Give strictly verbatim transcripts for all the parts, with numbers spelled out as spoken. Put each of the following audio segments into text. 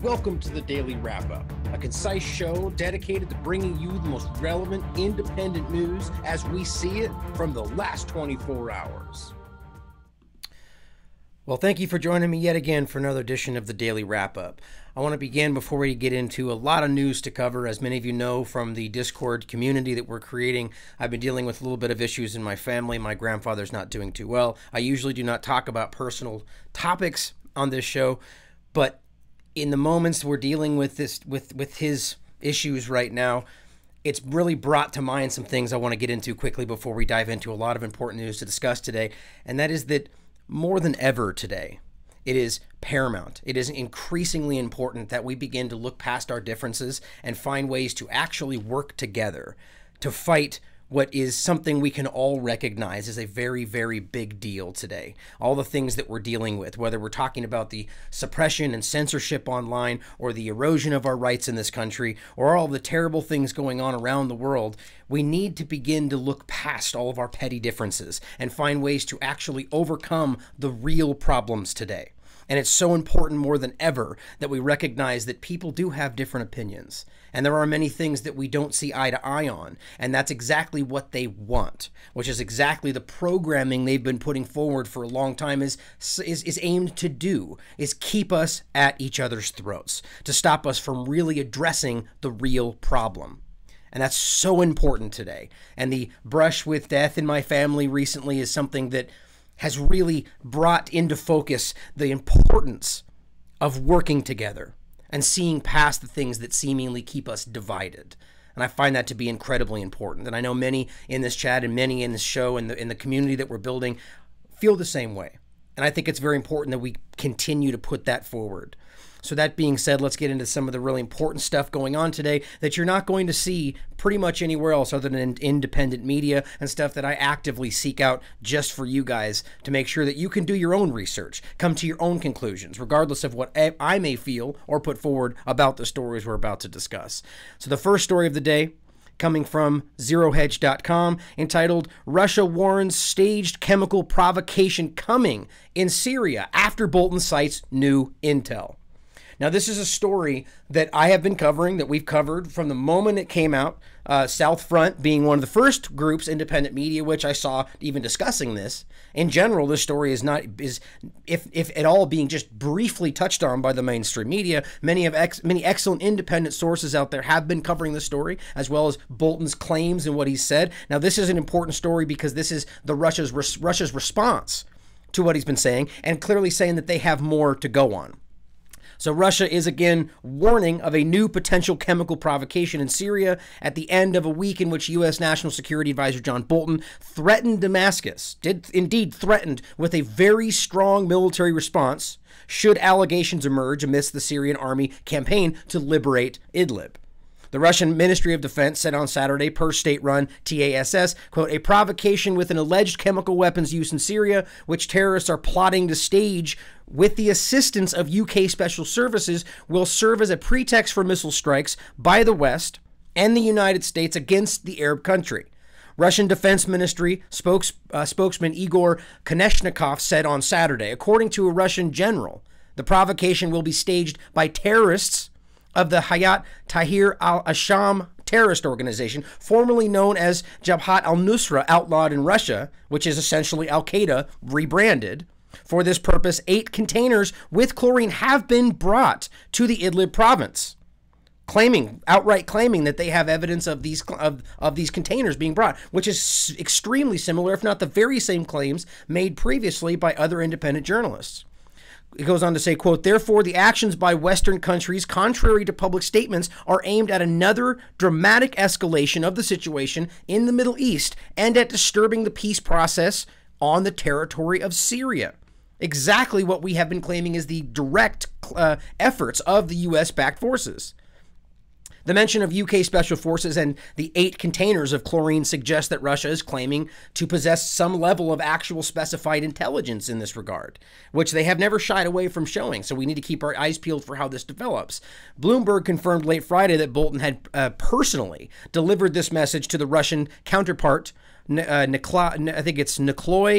Welcome to the Daily Wrap-Up, a concise show dedicated to bringing you the most relevant independent news as we see it from the last twenty-four hours. Well, thank you for joining me yet again for another edition of the Daily Wrap-Up. I want to begin before we get into a lot of news to cover. As many of you know from the Discord community that we're creating, I've been dealing with a little bit of issues in my family. My grandfather's not doing too well. I usually do not talk about personal topics on this show, but in the moments we're dealing with this, with, with his issues right now, it's really brought to mind some things I want to get into quickly before we dive into a lot of important news to discuss today. And that is that more than ever today, it is paramount. It is increasingly important that we begin to look past our differences and find ways to actually work together to fight what is something we can all recognize is a very, very big deal today. All the things that we're dealing with, whether we're talking about the suppression and censorship online or the erosion of our rights in this country or all the terrible things going on around the world, we need to begin to look past all of our petty differences and find ways to actually overcome the real problems today. And it's so important more than ever that we recognize that people do have different opinions. And there are many things that we don't see eye to eye on. And that's exactly what they want, which is exactly the programming they've been putting forward for a long time is, is, is aimed to do, is keep us at each other's throats, to stop us from really addressing the real problem. And that's so important today. And the brush with death in my family recently is something that has really brought into focus the importance of working together and seeing past the things that seemingly keep us divided. And I find that to be incredibly important. And I know many in this chat and many in this show and the, in the community that we're building feel the same way. And I think it's very important that we continue to put that forward. So that being said, let's get into some of the really important stuff going on today that you're not going to see pretty much anywhere else other than in independent media and stuff that I actively seek out just for you guys to make sure that you can do your own research, come to your own conclusions, regardless of what I may feel or put forward about the stories we're about to discuss. So the first story of the day, coming from zero hedge dot com, entitled Russia Warns Staged Chemical Provocation Coming in Syria After Bolton Cites New Intel. Now, this is a story that I have been covering, that we've covered from the moment it came out, uh, South Front being one of the first groups, independent media, which I saw even discussing this. In general, this story is not, is if, if at all, being just briefly touched on by the mainstream media. Many of ex, many excellent independent sources out there have been covering the story, as well as Bolton's claims and what he said. Now, this is an important story because this is the Russia's, Russia's response to what he's been saying, and clearly saying that they have more to go on. So Russia is again warning of a new potential chemical provocation in Syria at the end of a week in which U S National Security Advisor John Bolton threatened Damascus, did indeed threatened with a very strong military response should allegations emerge amidst the Syrian army campaign to liberate Idlib. The Russian Ministry of Defense said on Saturday, per state-run T A S S, quote, a provocation with an alleged chemical weapons use in Syria, which terrorists are plotting to stage with the assistance of U K special services, will serve as a pretext for missile strikes by the West and the United States against the Arab country. Russian Defense Ministry spokes, uh, spokesman Igor Konechnikov said on Saturday, according to a Russian general, the provocation will be staged by terrorists of the Hayat Tahrir al-Asham terrorist organization, formerly known as Jabhat al-Nusra, outlawed in Russia, which is essentially Al-Qaeda rebranded. For this purpose, eight containers with chlorine have been brought to the Idlib province, claiming, outright claiming that they have evidence of these of, of these containers being brought, which is extremely similar, if not the very same claims made previously by other independent journalists. It goes on to say, quote, therefore, the actions by Western countries, contrary to public statements, are aimed at another dramatic escalation of the situation in the Middle East and at disturbing the peace process on the territory of Syria. Exactly what we have been claiming is the direct uh, efforts of the U S-backed forces. The mention of U K special forces and the eight containers of chlorine suggests that Russia is claiming to possess some level of actual specified intelligence in this regard, which they have never shied away from showing. So we need to keep our eyes peeled for how this develops. Bloomberg confirmed late Friday that Bolton had uh, personally delivered this message to the Russian counterpart, uh, Nikla, I think it's Nikolai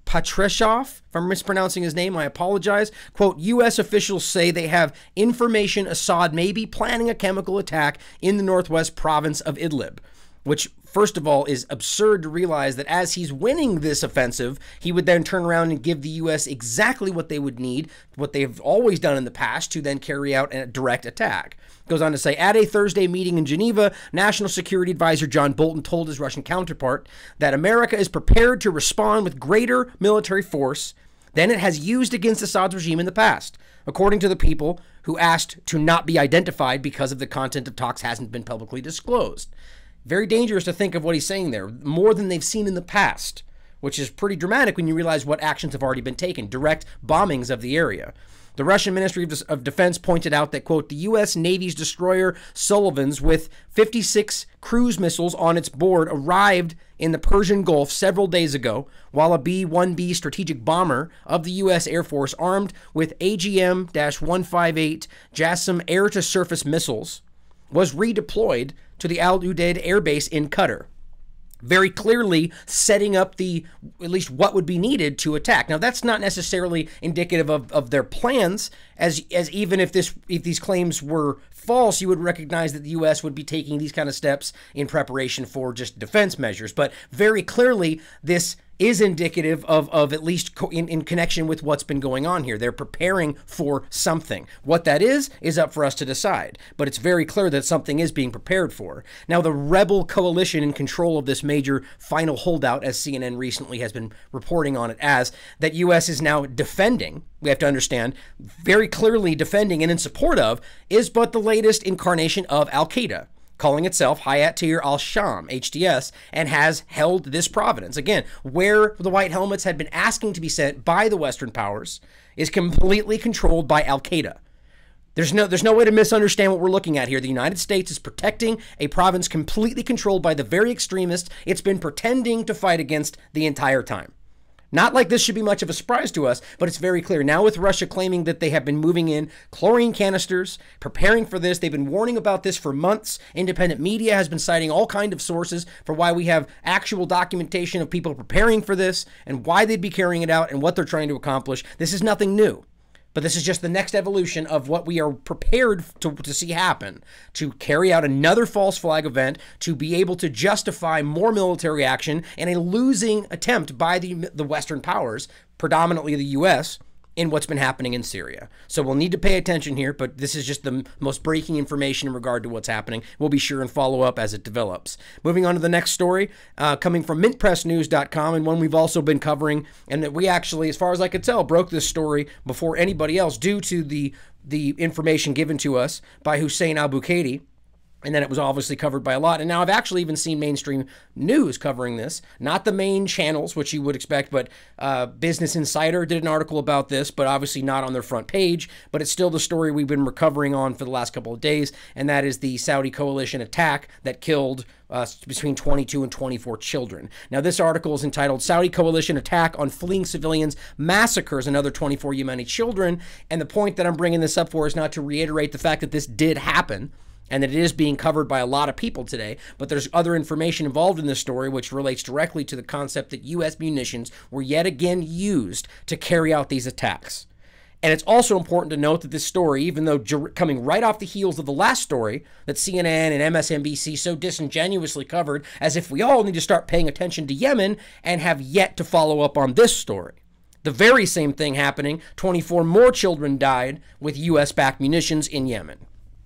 Patreshov. If I'm mispronouncing his name, I apologize. Quote, U S officials say they have information Assad may be planning a chemical attack in the northwest province of Idlib, which, first of all, is absurd to realize that as he's winning this offensive, he would then turn around and give the U S exactly what they would need, what they've always done in the past, to then carry out a direct attack. Goes on to say, at a Thursday meeting in Geneva, National Security Advisor John Bolton told his Russian counterpart that America is prepared to respond with greater military force than it has used against Assad's regime in the past, according to the people who asked to not be identified because of the content of talks hasn't been publicly disclosed. Very dangerous to think of what he's saying there, more than they've seen in the past, which is pretty dramatic when you realize what actions have already been taken, direct bombings of the area. The Russian Ministry of Defense pointed out that, quote, the U S Navy's destroyer Sullivan's with fifty-six cruise missiles on its board arrived in the Persian Gulf several days ago, while a B one B strategic bomber of the U S Air Force armed with A G M one fifty-eight JASSM air-to-surface missiles was redeployed to the Al Udeid Air Base in Qatar, very clearly setting up the, at least what would be needed to attack. Now, that's not necessarily indicative of, of their plans, as as even if this if these claims were false, you would recognize that the U S would be taking these kind of steps in preparation for just defense measures. But very clearly, this is indicative of, of at least co in, in connection with what's been going on here. They're preparing for something. What that is, is up for us to decide. But it's very clear that something is being prepared for. Now, the rebel coalition in control of this major final holdout, as C N N recently has been reporting on it as, that U S is now defending, we have to understand, very clearly defending and in support of, is but the latest incarnation of Al-Qaeda, calling itself Hayat Tahrir al-Sham, H T S, and has held this province. Again, where the White Helmets had been asking to be sent by the Western powers is completely controlled by Al-Qaeda. There's no, there's no way to misunderstand what we're looking at here. The United States is protecting a province completely controlled by the very extremists it's been pretending to fight against the entire time. Not like this should be much of a surprise to us, but it's very clear. Now with Russia claiming that they have been moving in chlorine canisters, preparing for this, they've been warning about this for months. Independent media has been citing all kinds of sources for why we have actual documentation of people preparing for this and why they'd be carrying it out and what they're trying to accomplish. This is nothing new. But this is just the next evolution of what we are prepared to, to see happen, to carry out another false flag event, to be able to justify more military action and a losing attempt by the, the Western powers, predominantly the U S, in what's been happening in Syria. So we'll need to pay attention here, but this is just the most breaking information in regard to what's happening. We'll be sure and follow up as it develops. Moving on to the next story, uh, coming from mint press news dot com, and one we've also been covering, and that we actually, as far as I could tell, broke this story before anybody else due to the, the information given to us by Hussein al-Bukaidi. And then it was obviously covered by a lot. And now I've actually even seen mainstream news covering this. Not the main channels, which you would expect, but uh, Business Insider did an article about this, but obviously not on their front page. But it's still the story we've been recovering on for the last couple of days, and that is the Saudi coalition attack that killed uh, between twenty-two and twenty-four children. Now, this article is entitled Saudi Coalition Attack on Fleeing Civilians Massacres Another twenty-four Yemeni Children. And the point that I'm bringing this up for is not to reiterate the fact that this did happen, and that it is being covered by a lot of people today, but there's other information involved in this story which relates directly to the concept that U S munitions were yet again used to carry out these attacks. And it's also important to note that this story, even though coming right off the heels of the last story that C N N and M S N B C so disingenuously covered, as if we all need to start paying attention to Yemen, and have yet to follow up on this story. The very same thing happening, twenty-four more children died with U S-backed munitions in Yemen.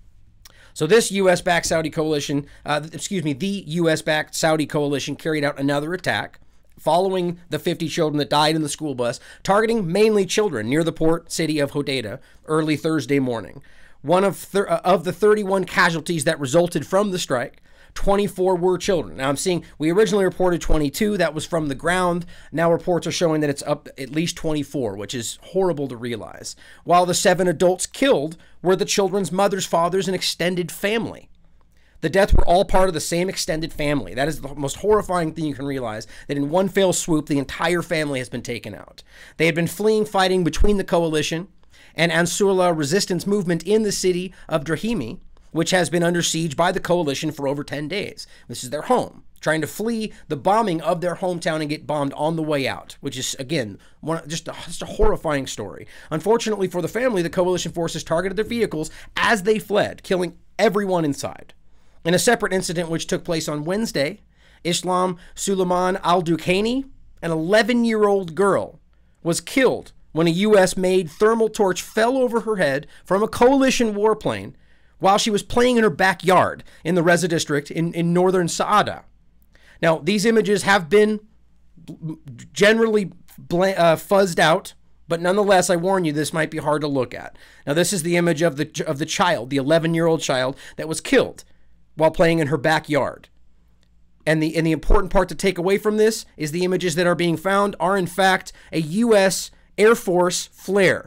So this U S-backed Saudi coalition, uh, excuse me, the U S-backed Saudi coalition carried out another attack following the fifty children that died in the school bus, targeting mainly children near the port city of Hodeidah early Thursday morning. One of, th of the thirty-one casualties that resulted from the strike, twenty-four were children. Now I'm seeing, we originally reported twenty-two, that was from the ground. Now reports are showing that it's up at least twenty-four, which is horrible to realize. While the seven adults killed were the children's mothers, fathers, and extended family. The deaths were all part of the same extended family. That is the most horrifying thing you can realize, that in one fell swoop, the entire family has been taken out. They had been fleeing fighting between the coalition and Ansarullah resistance movement in the city of Drahimi, which has been under siege by the coalition for over ten days. This is their home. trying to flee the bombing of their hometown and get bombed on the way out, which is, again, one, just, a, just a horrifying story. Unfortunately for the family, the coalition forces targeted their vehicles as they fled, killing everyone inside. In a separate incident which took place on Wednesday, Islam Suleiman al-Dukhani, an eleven-year-old girl, was killed when a U S-made thermal torch fell over her head from a coalition warplane while she was playing in her backyard in the Reza district in, in northern Saada. Now, these images have been generally uh, fuzzed out, but nonetheless, I warn you, this might be hard to look at. Now, this is the image of the of the child, the eleven-year-old child that was killed while playing in her backyard. And the and the important part to take away from this is the images that are being found are, in fact, a U S Air Force flare.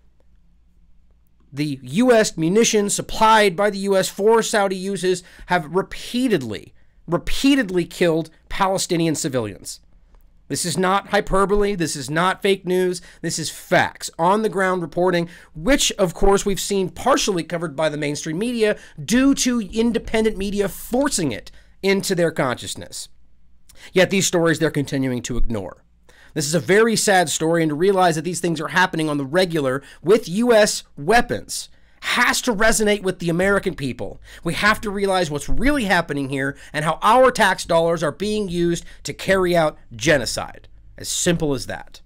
The U S munitions supplied by the U S for Saudi uses have repeatedly, repeatedly killed Palestinian civilians. This is not hyperbole. This is not fake news. This is facts, on-the-ground reporting, which, of course, we've seen partially covered by the mainstream media due to independent media forcing it into their consciousness. Yet these stories they're continuing to ignore. This is a very sad story, and to realize that these things are happening on the regular with U S weapons has to resonate with the American people. We have to realize what's really happening here and how our tax dollars are being used to carry out genocide. As simple as that.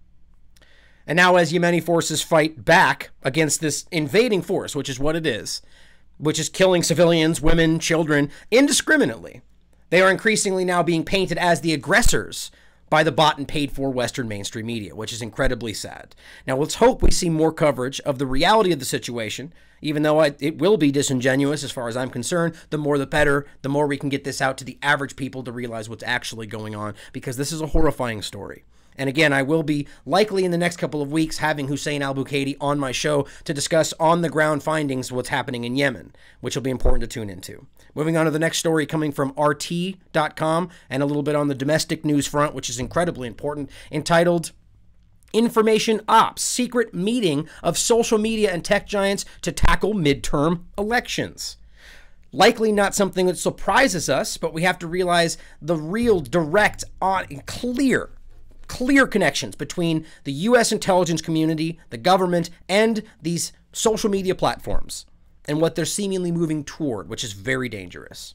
And now as Yemeni forces fight back against this invading force, which is what it is, which is killing civilians, women, children, indiscriminately, they are increasingly now being painted as the aggressors by the bought and paid for Western mainstream media, which is incredibly sad. Now, let's hope we see more coverage of the reality of the situation, even though I, it will be disingenuous as far as I'm concerned. The more the better, the more we can get this out to the average people to realize what's actually going on, because this is a horrifying story. And again, I will be likely in the next couple of weeks having Hussein al-Bukaidi on my show to discuss on-the-ground findings of what's happening in Yemen, which will be important to tune into. Moving on to the next story coming from R T dot com and a little bit on the domestic news front, which is incredibly important, entitled Information Ops, Secret Meeting of Social Media and Tech Giants to Tackle Midterm Elections. Likely not something that surprises us, but we have to realize the real direct, on, clear clear connections between the U S intelligence community, the government, and these social media platforms and what they're seemingly moving toward, which is very dangerous.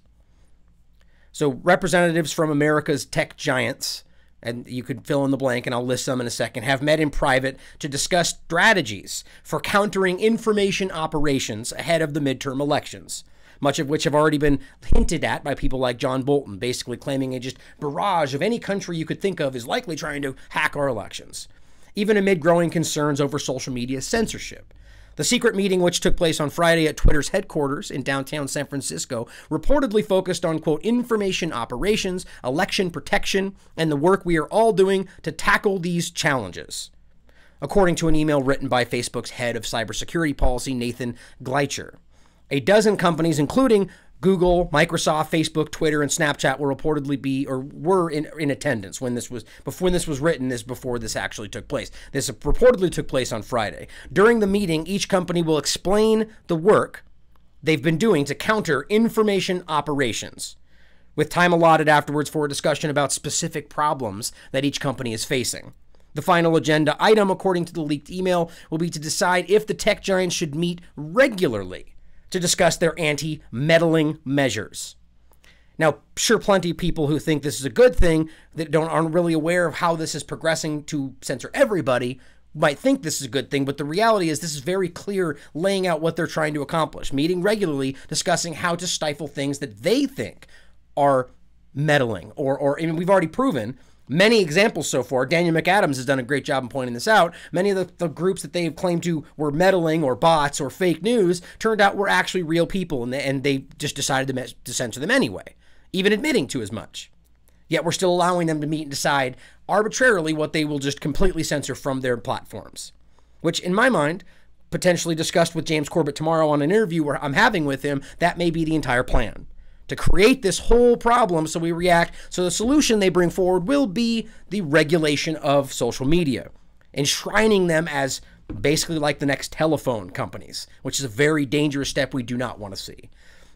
So representatives from America's tech giants, and you could fill in the blank and I'll list them in a second, have met in private to discuss strategies for countering information operations ahead of the midterm elections, much of which have already been hinted at by people like John Bolton, basically claiming a just barrage of any country you could think of is likely trying to hack our elections, even amid growing concerns over social media censorship. The secret meeting, which took place on Friday at Twitter's headquarters in downtown San Francisco, reportedly focused on, quote, information operations, election protection, and the work we are all doing to tackle these challenges, according to an email written by Facebook's head of cybersecurity policy, Nathan Gleicher. A dozen companies, including Google, Microsoft, Facebook, Twitter, and Snapchat, will reportedly be or were in, in attendance when this was before this was written. This before this actually took place. This reportedly took place on Friday. During the meeting, each company will explain the work they've been doing to counter information operations, with time allotted afterwards for a discussion about specific problems that each company is facing. The final agenda item, according to the leaked email, will be to decide if the tech giants should meet regularly to discuss their anti-meddling measures. Now, sure, plenty of people who think this is a good thing that don't aren't really aware of how this is progressing to censor everybody might think this is a good thing, but the reality is this is very clear, laying out what they're trying to accomplish, meeting regularly, discussing how to stifle things that they think are meddling, or, or I mean, we've already proven many examples so far. Daniel McAdams has done a great job in pointing this out. Many of the, the groups that they've claimed to were meddling or bots or fake news turned out were actually real people, and they, and they just decided to, to censor them anyway, even admitting to as much. Yet we're still allowing them to meet and decide arbitrarily what they will just completely censor from their platforms, which in my mind, potentially discussed with James Corbett tomorrow on an interview where I'm having with him, that may be the entire plan. To create this whole problem so we react. So the solution they bring forward will be the regulation of social media, enshrining them as basically like the next telephone companies, which is a very dangerous step we do not want to see.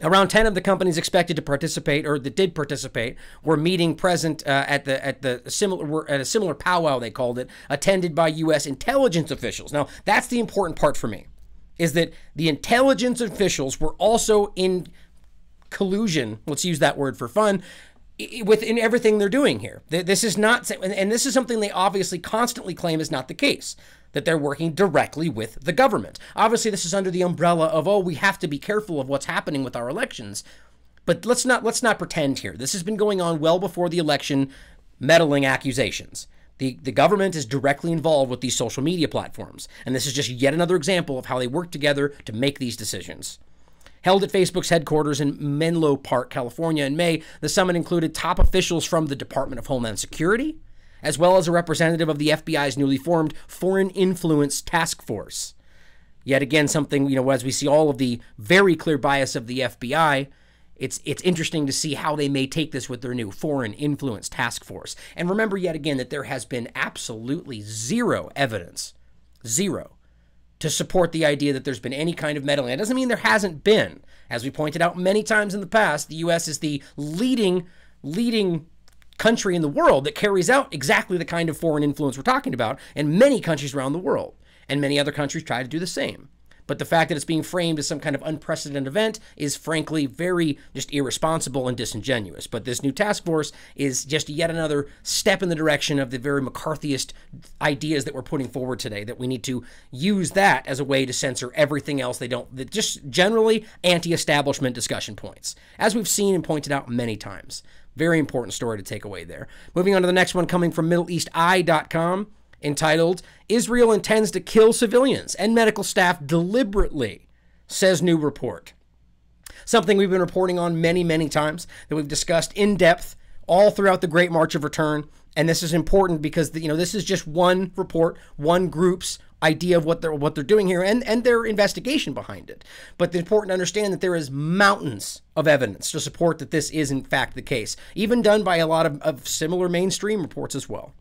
Around ten of the companies expected to participate, or that did participate, were meeting present uh, at the at the similar at a similar powwow, they called it, attended by U S intelligence officials. Now, that's the important part for me, is that the intelligence officials were also in collusion. Let's use that word for fun. Within everything they're doing here. This is not, and this is something they obviously constantly claim is not the case, that they're working directly with the government. Obviously, this is under the umbrella of, oh, we have to be careful of what's happening with our elections. But let's not let's not pretend here. This has been going on well before the election, meddling accusations. The, the government is directly involved with these social media platforms. And this is just yet another example of how they work together to make these decisions. Held at Facebook's headquarters in Menlo Park, California in May, the summit included top officials from the Department of Homeland Security, as well as a representative of the F B I's newly formed Foreign Influence Task Force. Yet again, something, you know, as we see all of the very clear bias of the F B I, it's it's interesting to see how they may take this with their new Foreign Influence Task Force. And remember yet again that there has been absolutely zero evidence, zero, to support the idea that there's been any kind of meddling. It doesn't mean there hasn't been. As we pointed out many times in the past, the U S is the leading, leading country in the world that carries out exactly the kind of foreign influence we're talking about, and many countries around the world. And many other countries try to do the same. But the fact that it's being framed as some kind of unprecedented event is frankly very just irresponsible and disingenuous. But this new task force is just yet another step in the direction of the very McCarthyist ideas that we're putting forward today, that we need to use that as a way to censor everything else they don't, that just generally anti-establishment discussion points, as we've seen and pointed out many times. Very important story to take away there. Moving on to the next one, coming from Middle East Eye dot com. Entitled, Israel Intends to Kill Civilians and Medical Staff Deliberately, says new report. Something we've been reporting on many, many times, that we've discussed in depth all throughout the Great March of Return. And this is important because, you know, this is just one report, one group's idea of what they're what they're doing here, and, and their investigation behind it. But it's important to understand that there is mountains of evidence to support that this is in fact the case, even done by a lot of, of similar mainstream reports as well.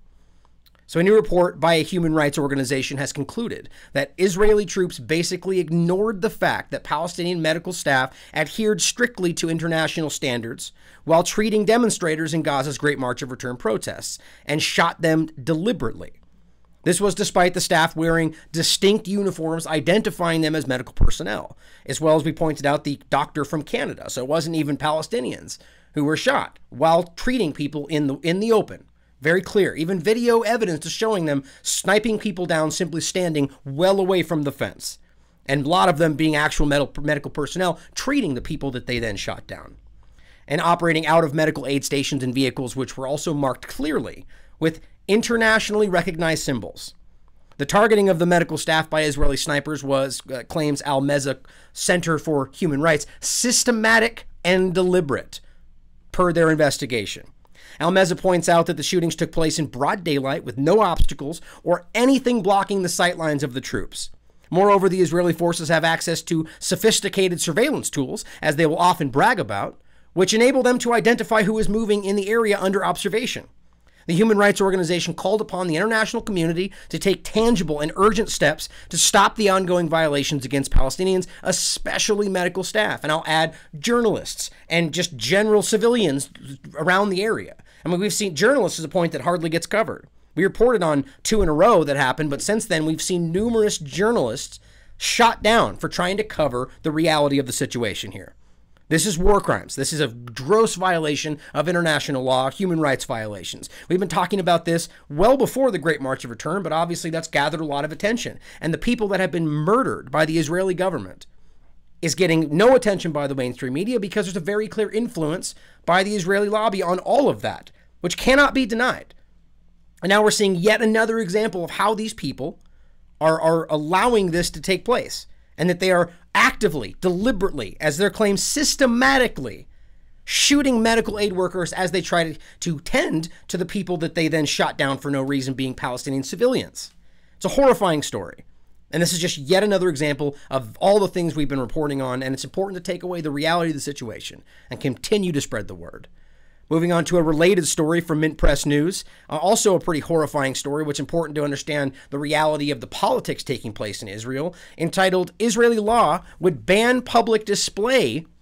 So a new report by a human rights organization has concluded that Israeli troops basically ignored the fact that Palestinian medical staff adhered strictly to international standards while treating demonstrators in Gaza's Great March of Return protests, and shot them deliberately. This was despite the staff wearing distinct uniforms identifying them as medical personnel, as well as we pointed out the doctor from Canada. So it wasn't even Palestinians who were shot while treating people in the in the open. Very clear. Even video evidence is showing them sniping people down simply standing well away from the fence. And a lot of them being actual medical personnel treating the people that they then shot down. And operating out of medical aid stations and vehicles, which were also marked clearly with internationally recognized symbols. The targeting of the medical staff by Israeli snipers was, uh, claims Al-Meza Center for Human Rights, systematic and deliberate, per their investigation. Al-Meza points out that the shootings took place in broad daylight with no obstacles or anything blocking the sightlines of the troops. Moreover, the Israeli forces have access to sophisticated surveillance tools, as they will often brag about, which enable them to identify who is moving in the area under observation. The human rights organization called upon the international community to take tangible and urgent steps to stop the ongoing violations against Palestinians, especially medical staff. And I'll add journalists and just general civilians around the area. I mean, we've seen journalists as a point that hardly gets covered. We reported on two in a row that happened, but since then we've seen numerous journalists shot down for trying to cover the reality of the situation here. This is war crimes. This is a gross violation of international law, human rights violations. We've been talking about this well before the Great March of Return, but obviously that's gathered a lot of attention. And the people that have been murdered by the Israeli government is getting no attention by the mainstream media because there's a very clear influence by the Israeli lobby on all of that, which cannot be denied. And now we're seeing yet another example of how these people are, are allowing this to take place, and that they are actively, deliberately, as their claim, systematically shooting medical aid workers as they try to, to tend to the people that they then shot down for no reason, being Palestinian civilians. It's a horrifying story. And this is just yet another example of all the things we've been reporting on, and it's important to take away the reality of the situation and continue to spread the word. Moving on to a related story from Mint Press News, uh, also a pretty horrifying story, which is important to understand the reality of the politics taking place in Israel, entitled, Israeli Law Would Ban Public Display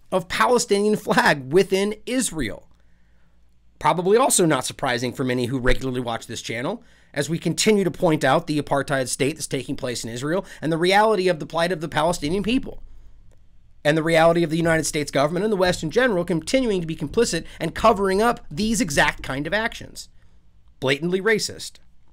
of Palestinian flag within Israel. Probably also not surprising for many who regularly watch this channel, as we continue to point out the apartheid state that's taking place in Israel and the reality of the plight of the Palestinian people. And the reality of the United States government and the West in general continuing to be complicit and covering up these exact kind of actions. Blatantly racist.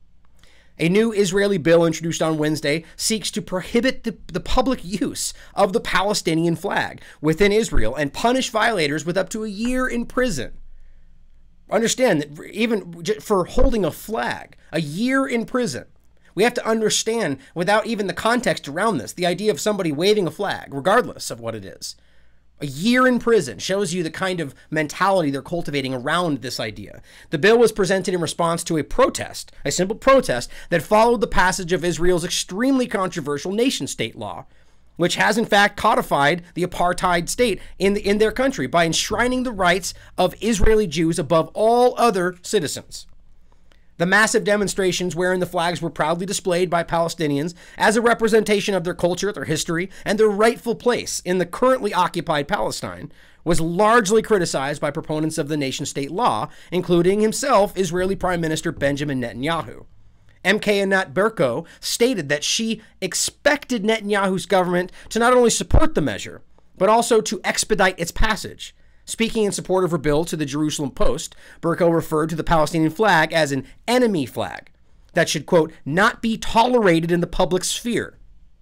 A new Israeli bill introduced on Wednesday seeks to prohibit the, the public use of the Palestinian flag within Israel and punish violators with up to a year in prison. Understand that even for holding a flag, a year in prison. We have to understand, without even the context around this, the idea of somebody waving a flag, regardless of what it is. A year in prison shows you the kind of mentality they're cultivating around this idea. The bill was presented in response to a protest, a simple protest, that followed the passage of Israel's extremely controversial nation-state law, which has in fact codified the apartheid state in, the, in their country by enshrining the rights of Israeli Jews above all other citizens. The massive demonstrations wherein the flags were proudly displayed by Palestinians as a representation of their culture, their history, and their rightful place in the currently occupied Palestine was largely criticized by proponents of the nation-state law, including himself, Israeli Prime Minister Benjamin Netanyahu. M K Anat Berko stated that she expected Netanyahu's government to not only support the measure, but also to expedite its passage. Speaking in support of her bill to the Jerusalem Post, Berko referred to the Palestinian flag as an enemy flag that should, quote, not be tolerated in the public sphere.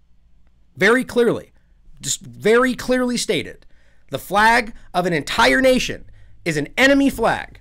Very clearly, just very clearly stated, the flag of an entire nation is an enemy flag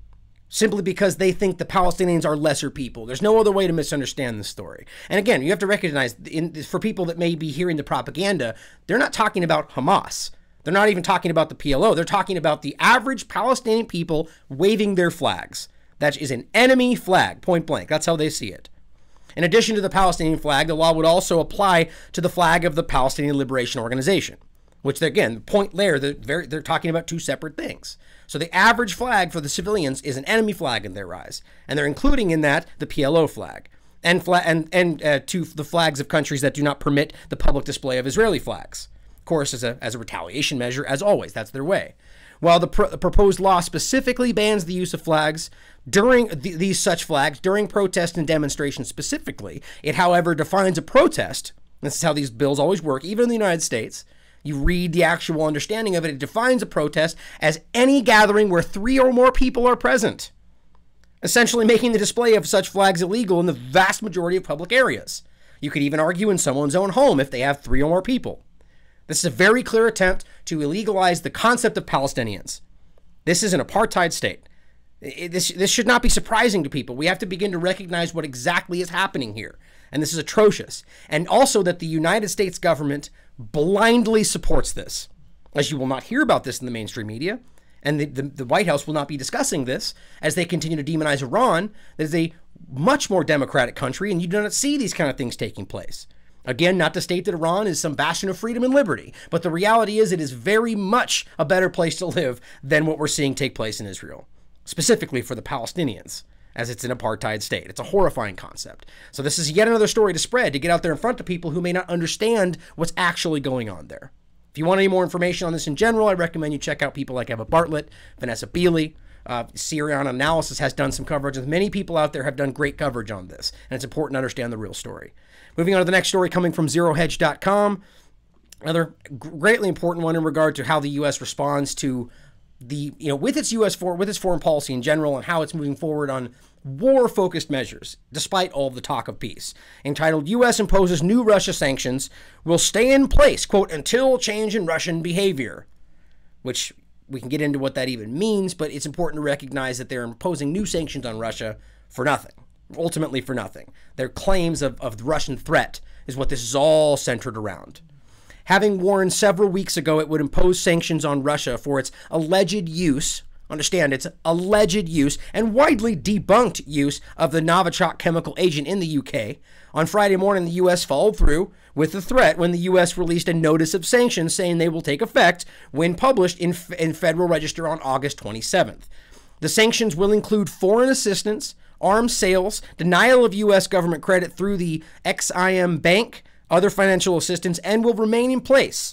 simply because they think the Palestinians are lesser people. There's no other way to misunderstand this story. And again, you have to recognize, in, for people that may be hearing the propaganda, they're not talking about Hamas. They're not even talking about the P L O. They're talking about the average Palestinian people waving their flags. That is an enemy flag, point blank. That's how they see it. In addition to the Palestinian flag, the law would also apply to the flag of the Palestinian Liberation Organization, which, again, the point there, they're, very, they're talking about two separate things. So the average flag for the civilians is an enemy flag in their eyes, and they're including in that the P L O flag and, fla- and, and uh, to the flags of countries that do not permit the public display of Israeli flags. Of course, as a, as a retaliation measure, as always, that's their way. While the, pr- the proposed law specifically bans the use of flags during th- these such flags during protests and demonstrations specifically, it, however, defines a protest. This is how these bills always work, even in the United States. You read the actual understanding of it, it defines a protest as any gathering where three or more people are present, essentially making the display of such flags illegal in the vast majority of public areas. You could even argue in someone's own home if they have three or more people. This is a very clear attempt to illegalize the concept of Palestinians. This is an apartheid state. This, this should not be surprising to people. We have to begin to recognize what exactly is happening here. And this is atrocious. And also that the United States government blindly supports this. As you will not hear about this in the mainstream media. And the, the, the White House will not be discussing this as they continue to demonize Iran. That is a much more democratic country, and you do not see these kind of things taking place. Again, not to state that Iran is some bastion of freedom and liberty, but the reality is it is very much a better place to live than what we're seeing take place in Israel, specifically for the Palestinians, as it's an apartheid state. It's a horrifying concept. So this is yet another story to spread, to get out there in front of people who may not understand what's actually going on there. If you want any more information on this in general, I recommend you check out people like Eva Bartlett, Vanessa Beeley. Uh, Syrian Analysis has done some coverage, and many people out there have done great coverage on this, and it's important to understand the real story. Moving on to the next story coming from zero hedge dot com. Another greatly important one in regard to how the U S responds to the, you know, with its U S for with its foreign policy in general and how it's moving forward on war-focused measures, despite all the talk of peace. Entitled, U S imposes new Russia sanctions will stay in place, quote, until change in Russian behavior, which we can get into what that even means, but it's important to recognize that they're imposing new sanctions on Russia for nothing. Ultimately for nothing. Their claims of, of the Russian threat is what this is all centered around. Having warned several weeks ago it would impose sanctions on Russia for its alleged use, understand it's alleged use, and widely debunked use of the Novichok chemical agent in the U K, on Friday morning the U S followed through with the threat when the U S released a notice of sanctions saying they will take effect when published in, in Federal Register on August twenty-seventh. The sanctions will include foreign assistance, arms sales, denial of U S government credit through the Ex-Im Bank, other financial assistance, and will remain in place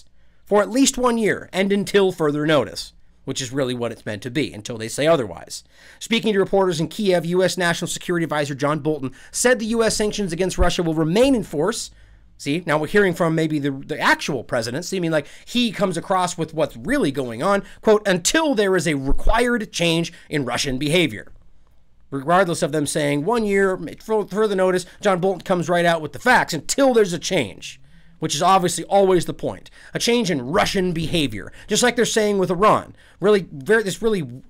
for at least one year and until further notice, which is really what it's meant to be, until they say otherwise. Speaking to reporters in Kiev, U S National Security Advisor John Bolton said the U S sanctions against Russia will remain in force. See, now we're hearing from maybe the, the actual president, seeming like he comes across with what's really going on, quote, until there is a required change in Russian behavior. Regardless of them saying one year, for further notice, John Bolton comes right out with the facts until there's a change, which is obviously always the point. A change in Russian behavior, just like they're saying with Iran. Really, very, this really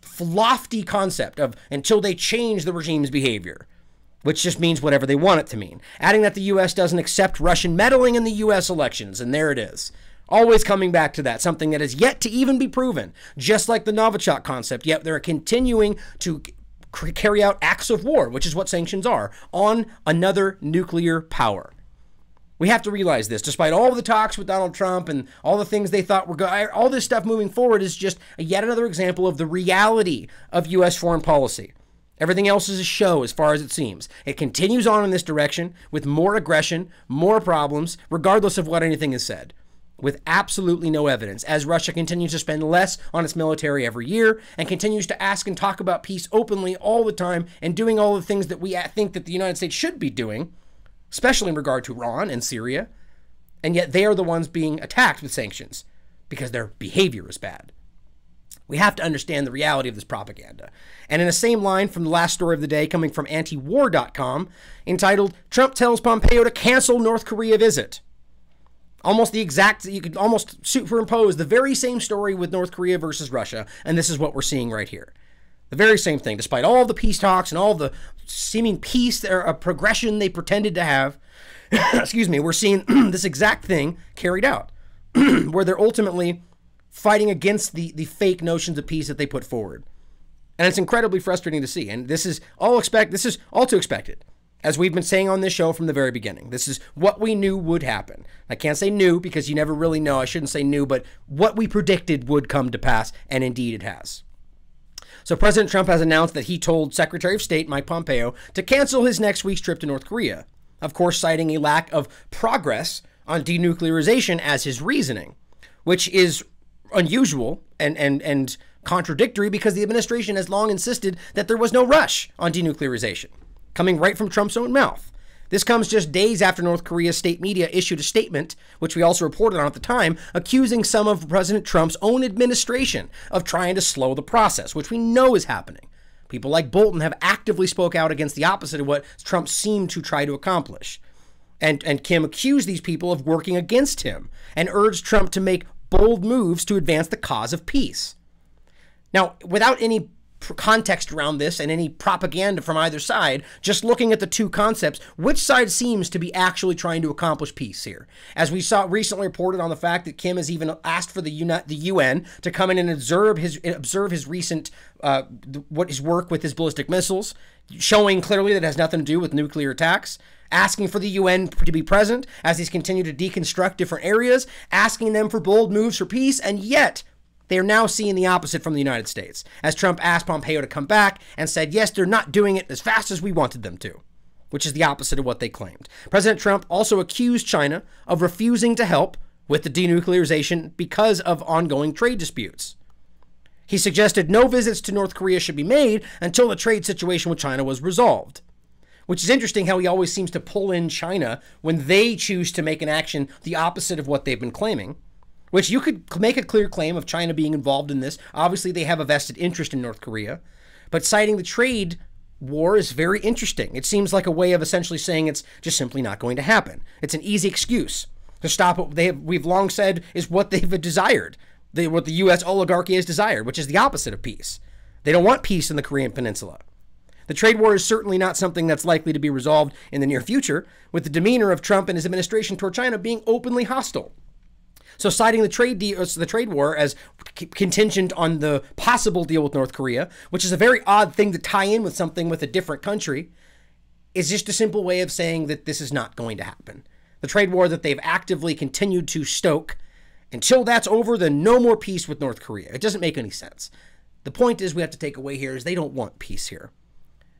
lofty concept of until they change the regime's behavior, which just means whatever they want it to mean. Adding that the U S doesn't accept Russian meddling in the U S elections, and there it is. Always coming back to that, something that is yet to even be proven, just like the Novichok concept, yet they're continuing to carry out acts of war, which is what sanctions are, on another nuclear power. We have to realize this. Despite all the talks with Donald Trump and all the things they thought were good, all this stuff moving forward is just yet another example of the reality of U S foreign policy. Everything else is a show as far as it seems. It continues on in this direction with more aggression, more problems, regardless of what anything is said, with absolutely no evidence, as Russia continues to spend less on its military every year and continues to ask and talk about peace openly all the time and doing all the things that we think that the United States should be doing, especially in regard to Iran and Syria, and yet they are the ones being attacked with sanctions because their behavior is bad. We have to understand the reality of this propaganda. And in the same line from the last story of the day coming from anti war dot com, entitled, Trump tells Pompeo to cancel North Korea visit. Almost the exact, you could almost superimpose the very same story with North Korea versus Russia, and this is what we're seeing right here. The very same thing, despite all the peace talks and all the seeming peace or a progression they pretended to have, excuse me, we're seeing this exact thing carried out, where they're ultimately fighting against the, the fake notions of peace that they put forward. And it's incredibly frustrating to see. And this is all expect, this is all too expected. As we've been saying on this show from the very beginning, this is what we knew would happen. I can't say new because you never really know. I shouldn't say new, but what we predicted would come to pass, and indeed it has. So President Trump has announced that he told Secretary of State Mike Pompeo to cancel his next week's trip to North Korea, of course citing a lack of progress on denuclearization as his reasoning, which is unusual and, and, and contradictory because the administration has long insisted that there was no rush on denuclearization, coming right from Trump's own mouth. This comes just days after North Korea's state media issued a statement, which we also reported on at the time, accusing some of President Trump's own administration of trying to slow the process, which we know is happening. People like Bolton have actively spoke out against the opposite of what Trump seemed to try to accomplish. And, and Kim accused these people of working against him and urged Trump to make bold moves to advance the cause of peace. Now, without any context around this and any propaganda from either side, just looking at the two concepts, which side seems to be actually trying to accomplish peace here? As we saw recently reported on the fact that Kim has even asked for the U N to come in and observe his observe his recent uh, what his work with his ballistic missiles, showing clearly that it has nothing to do with nuclear attacks, asking for the U N to be present as he's continued to deconstruct different areas, asking them for bold moves for peace, and yet they are now seeing the opposite from the United States, as Trump asked Pompeo to come back and said, yes, they're not doing it as fast as we wanted them to, which is the opposite of what they claimed. President Trump also accused China of refusing to help with the denuclearization because of ongoing trade disputes. He suggested no visits to North Korea should be made until the trade situation with China was resolved, which is interesting how he always seems to pull in China when they choose to make an action the opposite of what they've been claiming. Which you could make a clear claim of China being involved in this. Obviously, they have a vested interest in North Korea. But citing the trade war is very interesting. It seems like a way of essentially saying it's just simply not going to happen. It's an easy excuse to stop what they have, we've long said is what they've desired, they, what the U S oligarchy has desired, which is the opposite of peace. They don't want peace in the Korean Peninsula. The trade war is certainly not something that's likely to be resolved in the near future, with the demeanor of Trump and his administration toward China being openly hostile. So citing the trade deal, the trade war as contingent on the possible deal with North Korea, which is a very odd thing to tie in with something with a different country, is just a simple way of saying that this is not going to happen. The trade war that they've actively continued to stoke, until that's over, then no more peace with North Korea. It doesn't make any sense. The point is we have to take away here is they don't want peace here.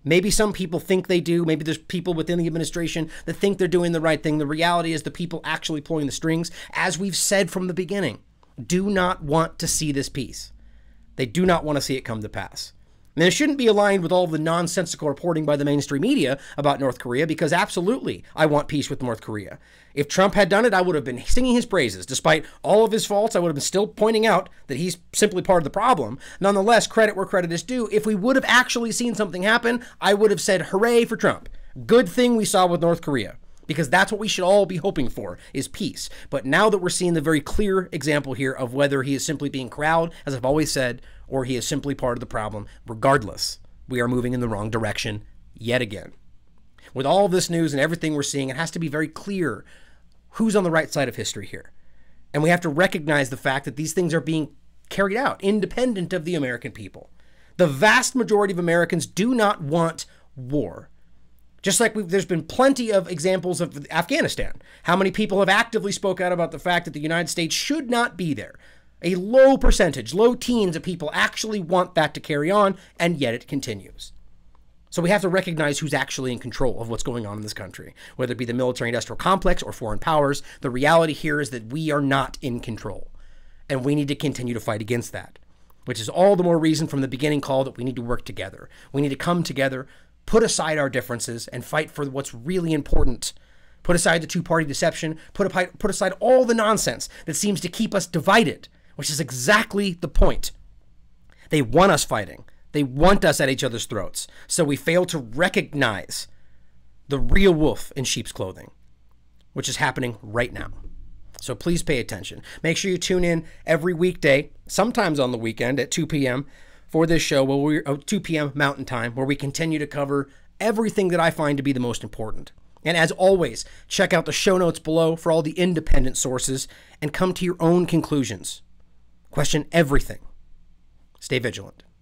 Maybe some people think they do. Maybe there's people within the administration that think they're doing the right thing. The reality is the people actually pulling the strings, as we've said from the beginning, do not want to see this peace. They do not want to see it come to pass. And it shouldn't be aligned with all the nonsensical reporting by the mainstream media about North Korea, because absolutely, I want peace with North Korea. If Trump had done it, I would have been singing his praises. Despite all of his faults, I would have been still pointing out that he's simply part of the problem. Nonetheless, credit where credit is due. If we would have actually seen something happen, I would have said, hooray for Trump. Good thing we saw with North Korea. Because that's what we should all be hoping for, is peace. But now that we're seeing the very clear example here of whether he is simply being corralled, as I've always said, or he is simply part of the problem, regardless, we are moving in the wrong direction yet again. With all of this news and everything we're seeing, it has to be very clear who's on the right side of history here. And we have to recognize the fact that these things are being carried out independent of the American people. The vast majority of Americans do not want war. Just like we've, there's been plenty of examples of Afghanistan. How many people have actively spoke out about the fact that the United States should not be there? A low percentage, low teens of people actually want that to carry on, and yet it continues. So we have to recognize who's actually in control of what's going on in this country, whether it be the military-industrial complex or foreign powers. The reality here is that we are not in control, and we need to continue to fight against that, which is all the more reason from the beginning call that we need to work together. We need to come together, put aside our differences, and fight for what's really important. Put aside the two-party deception, put, put aside all the nonsense that seems to keep us divided, which is exactly the point. They want us fighting. They want us at each other's throats. So we fail to recognize the real wolf in sheep's clothing, which is happening right now. So please pay attention. Make sure you tune in every weekday, sometimes on the weekend at two p.m., for this show, where we're oh, two p.m. Mountain Time, where we continue to cover everything that I find to be the most important. And as always, check out the show notes below for all the independent sources and come to your own conclusions. Question everything. Stay vigilant.